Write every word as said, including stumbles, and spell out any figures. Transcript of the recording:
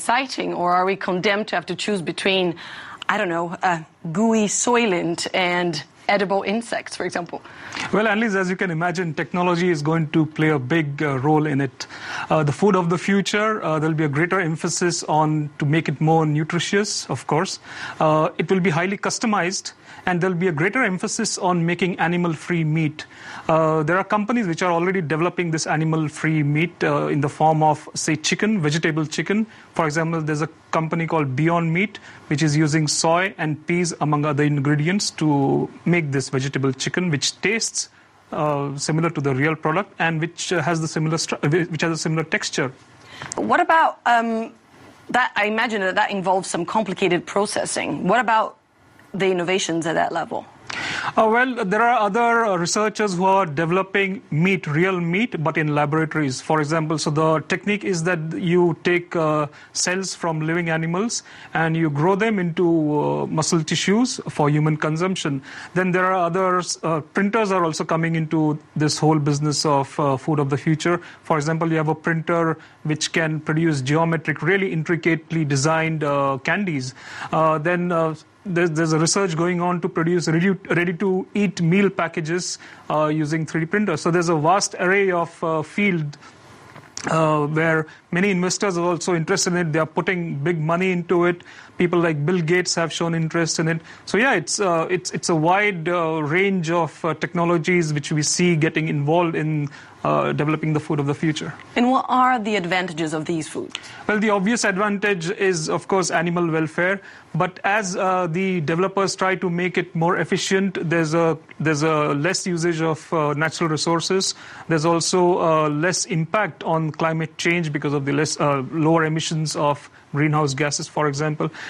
exciting, or are we condemned to have to choose between, I don't know, uh, gooey soylent and edible insects, for example? Well, Annelies, as you can imagine, technology is going to play a big uh, role in it. Uh, the food of the future, uh, there'll be a greater emphasis on to make it more nutritious, of course. Uh, it will be highly customized, and there'll be a greater emphasis on making animal-free meat. Uh, there are companies which are already developing this animal-free meat uh, in the form of, say, chicken, vegetable chicken. For example, there's a company called Beyond Meat, which is using soy and peas, among other ingredients, to make this vegetable chicken, which tastes uh, similar to the real product and which uh, has the similar which has a similar texture. What about um, that? I imagine that that involves some complicated processing. What about the innovations at that level? Uh, well, there are other uh, researchers who are developing meat, real meat, but in laboratories. For example, so the technique is that you take uh, cells from living animals and you grow them into uh, muscle tissues for human consumption. Then there are others, uh, printers are also coming into this whole business of uh, food of the future. For example, you have a printer which can produce geometric, really intricately designed uh, candies. Uh, then uh, There's, there's a research going on to produce ready, ready-to-eat meal packages uh, using three D printers. So there's a vast array of uh, field uh, where many investors are also interested in it. They are putting big money into it. People like Bill Gates have shown interest in it. So yeah, it's uh, it's it's a wide uh, range of uh, technologies which we see getting involved in uh, developing the food of the future. And what are the advantages of these foods? Well, the obvious advantage is, of course, animal welfare. But as uh, the developers try to make it more efficient, there's a there's a less usage of uh, natural resources. There's also uh, less impact on climate change because of the less uh, lower emissions of greenhouse gases, for example.